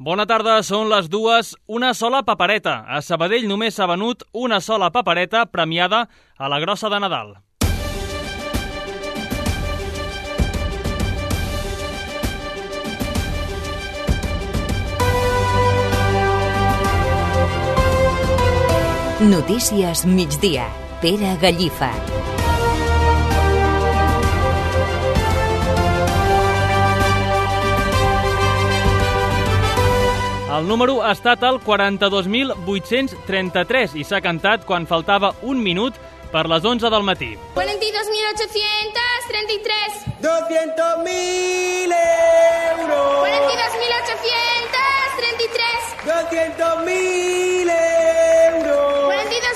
Bona tarda, són les 2. Una sola papereta. A Sabadell només s'ha venut una sola papereta premiada a la grossa de Nadal. Notícies migdia. Pere Gallifa. El número ha estat el 42.833 i s'ha cantat quan faltava un minut per les 11 del matí. 42.833. 200.000 euros. 42.833. 200.000 euros.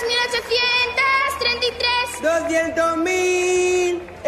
42.833. 200.000 euros.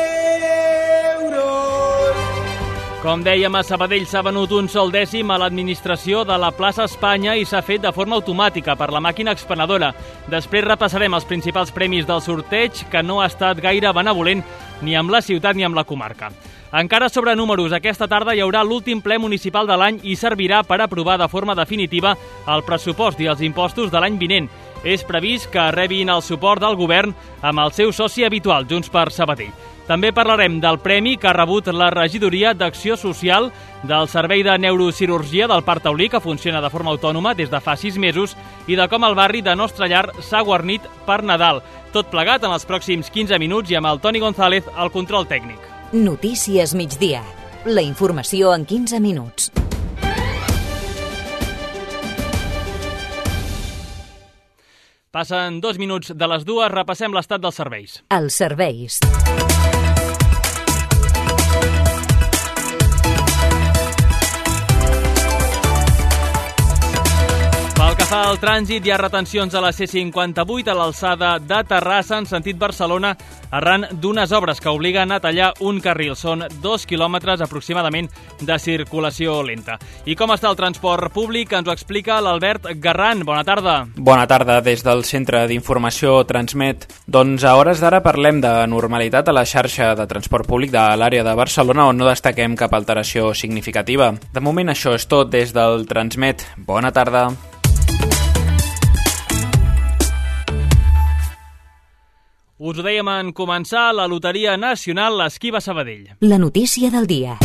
Com dèiem, a Sabadell s'ha venut un sol dècim a l'administració de la plaça Espanya i s'ha fet de forma automàtica per la màquina expenedora. Després repassarem els principals premis del sorteig, que no ha estat gaire benevolent ni amb la ciutat ni amb la comarca. Encara sobre números, aquesta tarda hi haurà l'últim ple municipal de l'any i servirà per aprovar de forma definitiva el pressupost i els impostos de l'any vinent. És previst que rebin el suport del govern amb el seu soci habitual, Junts per Sabadell. També parlarem del premi que ha rebut la Regidoria d'Acció Social del Servei de Neurocirurgia del Parc Taulí, que funciona de forma autònoma des de fa 6 mesos, i de com el barri de Nostra Llar s'ha guarnit per Nadal. Tot plegat en els pròxims 15 minuts i amb el Toni González al control tècnic. Notícies migdia. La informació en 15 minuts. Passen 2 minuts de les 2, repassem l'estat dels serveis. Els serveis. Pel que fa al trànsit, hi ha retencions a la C58 a l'alçada de Terrassa en sentit Barcelona arran d'unes obres que obliguen a tallar un carril. Són 2 quilòmetres aproximadament de circulació lenta. I com està el transport públic? Ens ho explica l'Albert Garran. Bona tarda. Bona tarda. Des del Centre d'Informació Transmet. Doncs a hores d'ara parlem de normalitat a la xarxa de transport públic de l'àrea de Barcelona, on no destaquem cap alteració significativa. De moment això és tot des del Transmet. Bona tarda. Us ho dèiem en començar, la Loteria Nacional esquiva Sabadell. La notícia del dia.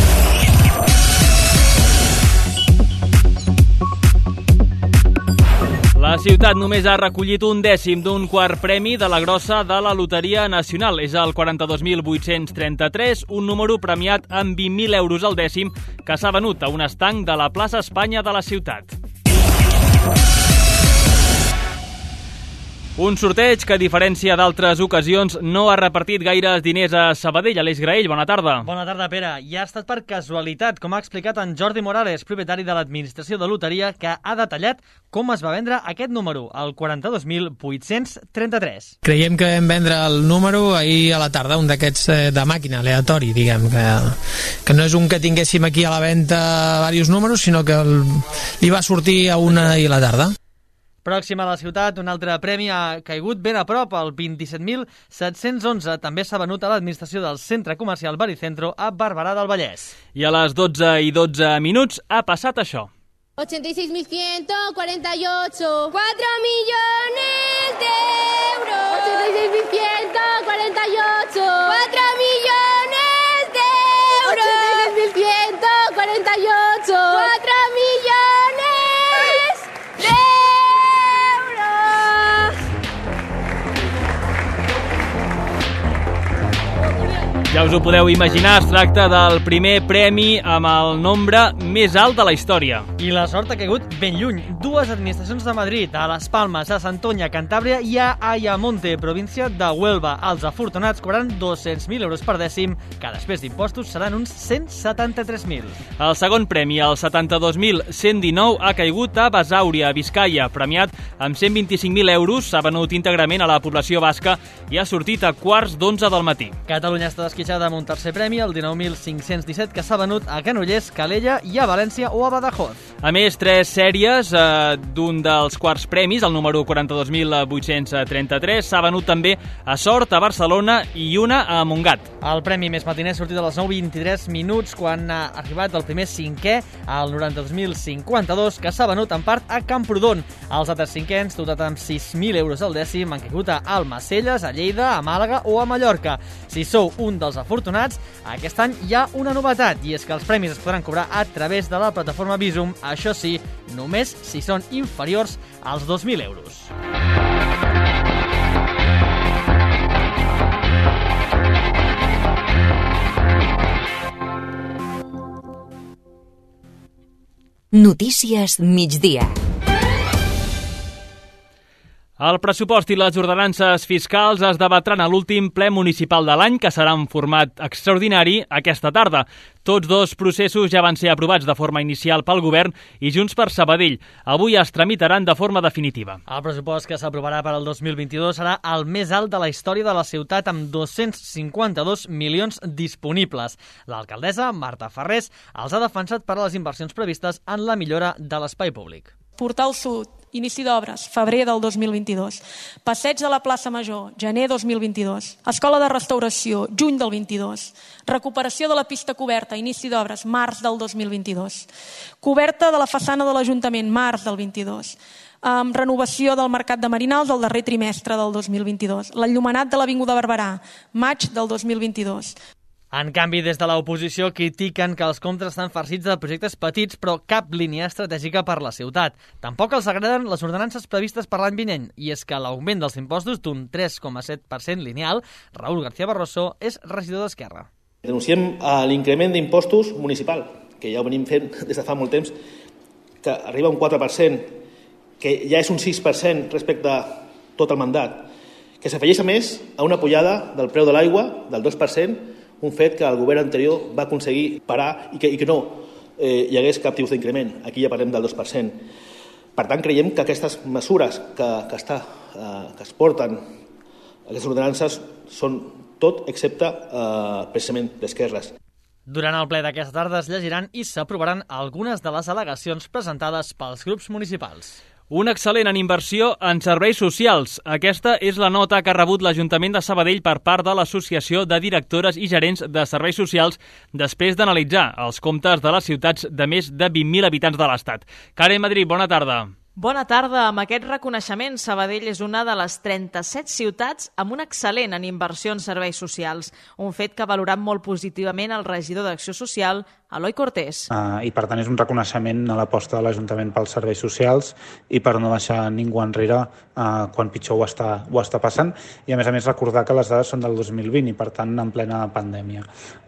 La ciutat només ha recollit un dècim d'un quart premi de la grossa de la Loteria Nacional. És el 42.833, un número premiat amb 20.000 euros al dècim que s'ha venut a un estanc de la plaça Espanya de la ciutat. Un sorteig que, a diferència d'altres ocasions, no ha repartit gaires diners a Sabadell. Aleix Graell, bona tarda. Bona tarda, Pere. I ha estat per casualitat, com ha explicat en Jordi Morales, propietari de l'administració de loteria, que ha detallat com es va vendre aquest número, el 42.833. Creiem que vam vendre el número ahir a la tarda, un d'aquests de màquina, aleatori, diguem, que no és un que tinguéssim aquí a la venda diversos números, sinó que li va sortir a una ahir a la tarda. Pròxim a la ciutat, un altre premi ha caigut ben a prop, el 27.711. També s'ha venut a l'administració del Centre Comercial Baricentro a Barberà del Vallès. I a les 12:12 minuts ha passat això. 86.148. 4 millones de euros. 86.148. 4 millones de euros. 86.148. 4 millones de euros. Ja us ho podeu imaginar, es tracta del primer premi amb el nombre més alt de la història. I la sort ha caigut ben lluny. 2 administracions de Madrid, a Les Palmes, a Santoña, Cantàbria i a Ayamonte, província de Huelva. Els afortunats cobraran 200.000 euros per dècim, que després d'impostos seran uns 173.000. El segon premi, el 72.119, ha caigut a Besàuria, a Biscaia, premiat amb 125.000 euros, s'ha venut íntegrament a la població basca i ha sortit a 11:15 del matí. Catalunya està desquitxada amb un tercer premi, el 19.517, que s'ha venut a Granollers, Calella i a València o a Badajoz. A més, 3 sèries d'un dels quarts premis, el número 42.833, s'ha venut també a Sort, a Barcelona i una a Montgat. El premi més matiner ha sortit a les 9:23 minuts quan ha arribat el primer cinquè, al 92.052, que s'ha venut en part a Camprodon. Els altres cinquens, dotat amb 6.000 euros al dècim, han caigut a Almacelles, a Lleida, a Màlaga o a Mallorca. Si sou un dels afortunats, aquest any hi ha una novetat, i és que els premis es podran cobrar a través de la plataforma Bizum, això sí, només si són inferiors als 2.000 euros. Notícies migdia. El pressupost i les ordenances fiscals es debatran a l'últim ple municipal de l'any, que serà en format extraordinari aquesta tarda. Tots dos processos ja van ser aprovats de forma inicial pel Govern i Junts per Sabadell. Avui es tramitaran de forma definitiva. El pressupost que s'aprovarà per al 2022 serà el més alt de la història de la ciutat, amb 252 milions disponibles. L'alcaldessa, Marta Ferrés, els ha defensat per a les inversions previstes en la millora de l'espai públic. Portal Sud, inici d'obres, febrer del 2022. Passeig de la plaça Major, gener 2022. Escola de restauració, juny del 22. Recuperació de la pista coberta, inici d'obres, març del 2022. Coberta de la façana de l'Ajuntament, març del 22. Renovació del mercat de Marinals el darrer trimestre del 2022. L'enllumenat de l'Avinguda Barberà, maig del 2022. En canvi, des de l'oposició critiquen que els comptes estan farcits de projectes petits, però cap línia estratègica per la ciutat. Tampoc els agraden les ordenances previstes per l'any vinent, i és que l'augment dels impostos d'un 3,7% lineal, Raúl García Barroso és regidor d'Esquerra. Denunciem l'increment d'impostos municipal, que ja ho venim fent des de fa molt temps, que arriba a un 4%, que ja és un 6% respecte a tot el mandat, que s'afegeix a més a una pujada del preu de l'aigua del 2%, un fet que el govern anterior va aconseguir parar i que no hi hagués cap tipus d'increment. Aquí ja parlem del 2%. Per tant, creiem que aquestes mesures que es porten, aquestes ordenances, són tot excepte precisament d'esquerres. Durant el ple d'aquesta tarda es llegiran i s'aprovaran algunes de les al·legacions presentades pels grups municipals. Un excel·lent en inversió en serveis socials. Aquesta és la nota que ha rebut l'Ajuntament de Sabadell per part de l'Associació de Directores i Gerents de Serveis Socials després d'analitzar els comptes de les ciutats de més de 20.000 habitants de l'Estat. Karen Madrid, bona tarda. Bona tarda. Amb aquest reconeixement, Sabadell és una de les 37 ciutats amb un excel·lent en inversió en serveis socials, un fet que ha valorat molt positivament el regidor d'Acció Social, Eloi Cortés. I per tant és un reconeixement a l'aposta de l'Ajuntament pels serveis socials i per no deixar ningú enrere quan pitjor ho està passant, i a més recordar que les dades són del 2020 i per tant en plena pandèmia.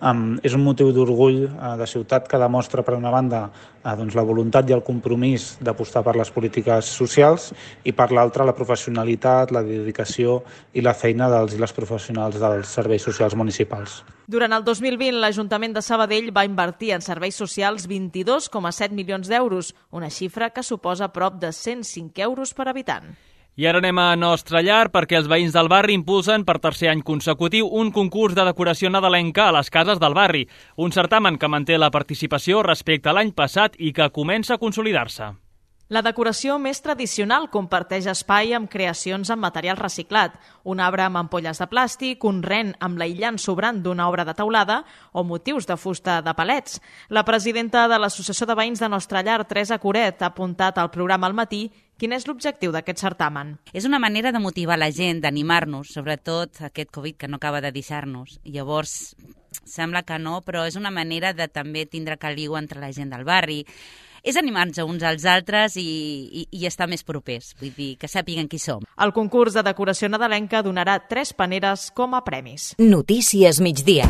És un motiu d'orgull de ciutat que demostra per una banda la voluntat i el compromís d'apostar per les polítiques socials i per l'altra la professionalitat, la dedicació i la feina dels i les professionals dels serveis socials municipals. Durant el 2020, l'Ajuntament de Sabadell va invertir en serveis socials 22,7 milions d'euros, una xifra que suposa prop de 105 euros per habitant. I ara anem a Nostra Llar perquè els veïns del barri impulsen per tercer any consecutiu un concurs de decoració nadalenca a les cases del barri, un certamen que manté la participació respecte a l'any passat i que comença a consolidar-se. La decoració més tradicional comparteix espai amb creacions amb material reciclat, un arbre amb ampolles de plàstic, un ren amb l'aïllant sobrant d'una obra de teulada o motius de fusta de palets. La presidenta de l'Associació de Veïns de Nostra Llar, Teresa Coret, ha apuntat al programa al matí quin és l'objectiu d'aquest certamen. És una manera de motivar la gent, d'animar-nos, sobretot aquest Covid que no acaba de deixar-nos. Llavors, sembla que no, però és una manera de també tindre caliu entre la gent del barri. És animar-nos uns als altres i estar més propers, vull dir, que sàpiguen qui som. El concurs de decoració nadalenca donarà 3 paneres com a premis. Notícies migdia.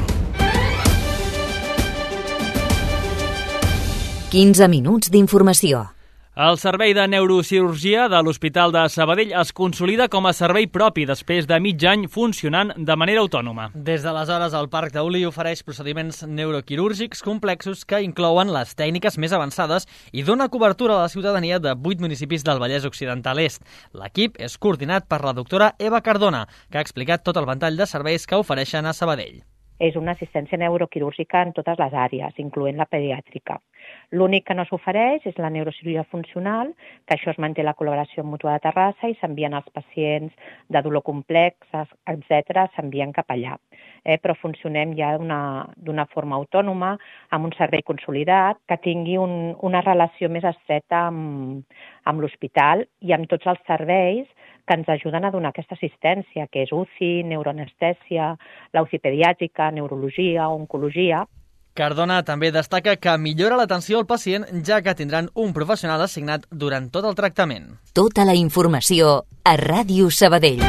15 minuts d'informació. El servei de neurocirurgia de l'Hospital de Sabadell es consolida com a servei propi després de mig any funcionant de manera autònoma. Des d'aleshores, el Parc Taulí ofereix procediments neuroquirúrgics complexos que inclouen les tècniques més avançades i dona cobertura a la ciutadania de 8 municipis del Vallès Occidental Est. L'equip és coordinat per la doctora Eva Cardona, que ha explicat tot el ventall de serveis que ofereixen a Sabadell. És una assistència neuroquirúrgica en totes les àrees, incloent la pediàtrica. L'únic que no s'ofereix és la neurocirurgia funcional, que això es manté la col·laboració mútua de Terrassa i s'envien els pacients de dolor complex, etc., s'envien cap allà. Però funcionem ja d'una forma autònoma, amb un servei consolidat, que tingui una relació més estreta amb l'hospital i amb tots els serveis que ens ajuden a donar aquesta assistència, que és UCI, neuroanestèsia, la UCI pediàtrica, neurologia, oncologia. Cardona també destaca que millora l'atenció al pacient, ja que tindran un professional assignat durant tot el tractament. Tota la informació a Ràdio Sabadell.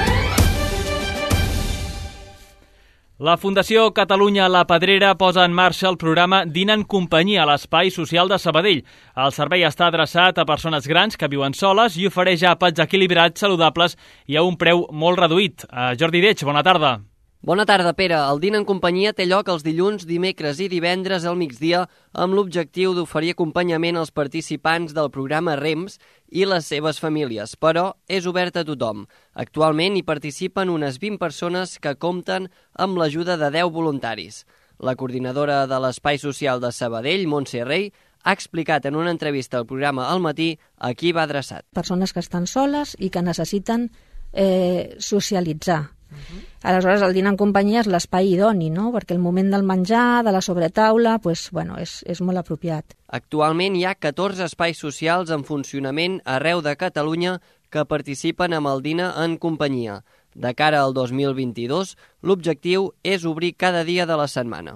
La Fundació Catalunya La Pedrera posa en marxa el programa Dina en companyia a l'Espai Social de Sabadell. El servei està adreçat a persones grans que viuen soles i ofereix àpats equilibrats, saludables i a un preu molt reduït. Jordi Deig, bona tarda. Bona tarda, Pere. El Dina en companyia té lloc els dilluns, dimecres i divendres al migdia amb l'objectiu d'oferir acompanyament als participants del programa REMS i les seves famílies, però és obert a tothom. Actualment hi participen unes 20 persones que compten amb l'ajuda de 10 voluntaris. La coordinadora de l'Espai Social de Sabadell, Montse Rey, ha explicat en una entrevista al programa Al Matí a qui va adreçat. Persones que estan soles i que necessiten socialitzar. Aleshores, el dinar en companyia és l'espai idoni, no? Perquè el moment del menjar, de la sobretaula, és molt apropiat. Actualment hi ha 14 espais socials en funcionament arreu de Catalunya que participen amb el dinar en companyia. De cara al 2022, l'objectiu és obrir cada dia de la setmana.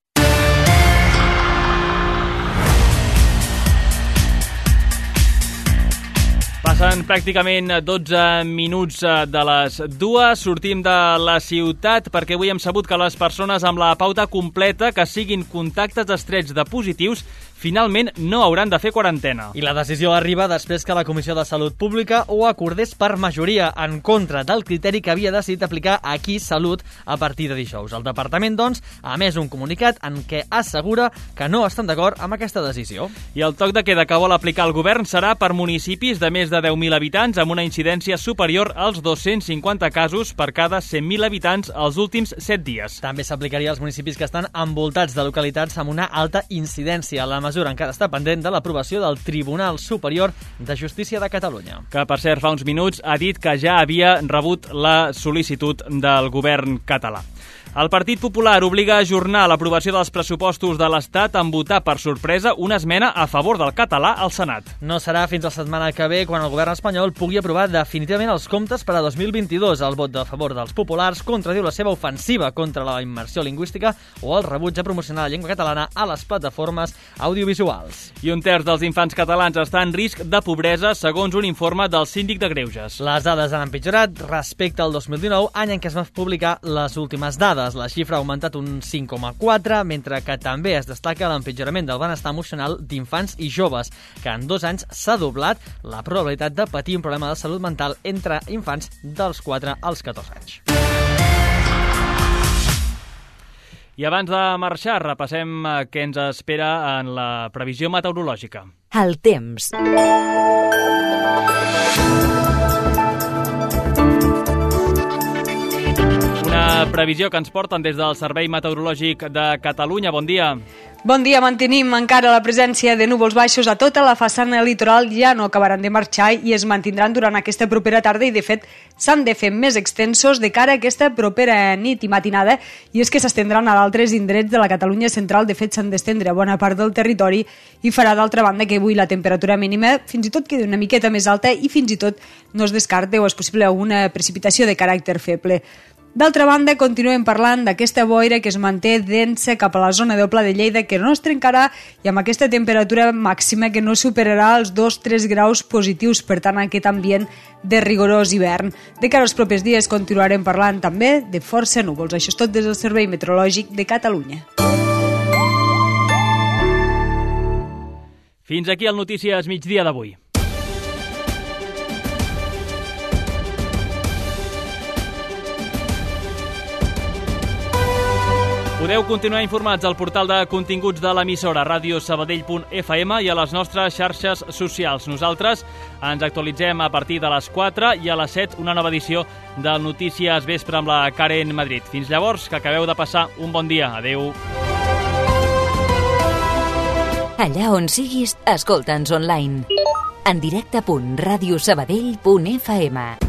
Passen pràcticament 12 minuts de les 2. Sortim de la ciutat perquè avui hem sabut que les persones amb la pauta completa que siguin contactes estrets de positius finalment no hauran de fer quarantena. I la decisió arriba després que la Comissió de Salut Pública ho acordés per majoria en contra del criteri que havia decidit aplicar aquí Salut a partir de dijous. El departament, doncs, ha emès un comunicat en què assegura que no estan d'acord amb aquesta decisió. I el toc de queda que vol aplicar el govern serà per municipis de més de 10.000 habitants amb una incidència superior als 250 casos per cada 100.000 habitants els últims 7 dies. També s'aplicaria als municipis que estan envoltats de localitats amb una alta incidència. La mesura encara està pendent de l'aprovació del Tribunal Superior de Justícia de Catalunya. Que, per cert, fa uns minuts ha dit que ja havia rebut la sol·licitud del govern català. El Partit Popular obliga a ajornar l'aprovació dels pressupostos de l'Estat en votar per sorpresa una esmena a favor del català al Senat. No serà fins la setmana que ve quan el govern espanyol pugui aprovar definitivament els comptes per a 2022. El vot de favor dels populars contradiu la seva ofensiva contra la immersió lingüística o el rebuig a promocionar la llengua catalana a les plataformes audiovisuals. I un terç dels infants catalans està en risc de pobresa, segons un informe del Síndic de Greuges. Les dades han empitjorat respecte al 2019, any en què es van publicar les últimes dades. La xifra ha augmentat un 5,4, mentre que també es destaca l'empitjorament del benestar emocional d'infants i joves, que en 2 anys s'ha doblat la probabilitat de patir un problema de salut mental entre infants dels 4 als 14 anys. I abans de marxar, repassem què ens espera en la previsió meteorològica. El temps. Una previsió que ens porten des del Servei Meteorològic de Catalunya. Bon dia. Bon dia, mantenim encara la presència de núvols baixos a tota la façana litoral, ja no acabaran de marxar i es mantindran durant aquesta propera tarda i, de fet, s'han de fer més extensos de cara a aquesta propera nit i matinada, i és que s'estendran a d'altres indrets de la Catalunya central. De fet, s'han d'estendre a bona part del territori i farà, d'altra banda, que avui la temperatura mínima fins i tot quedi una miqueta més alta i fins i tot no es descarta o és possible alguna precipitació de caràcter feble. D'altra banda, continuem parlant d'aquesta boira que es manté densa cap a la zona del Pla de Lleida, que no es trencarà, i amb aquesta temperatura màxima que no superarà els 2-3 graus positius, per tant, aquest ambient de rigorós hivern. De cara als propers dies continuarem parlant també de força núvols. Això és tot des del Servei Meteorològic de Catalunya. Fins aquí el Notícies Migdia d'avui. Podeu continuar informats al portal de continguts de l'emissora radiosabadell.fm i a les nostres xarxes socials. Nosaltres ens actualitzem a partir de les 4 i a les 7 una nova edició del Notícies Vespre amb la Karen Madrid. Fins llavors, que acabeu de passar un bon dia. Adeu. Allà on siguis, escolta'ns online. En directe.radiosabadell.fm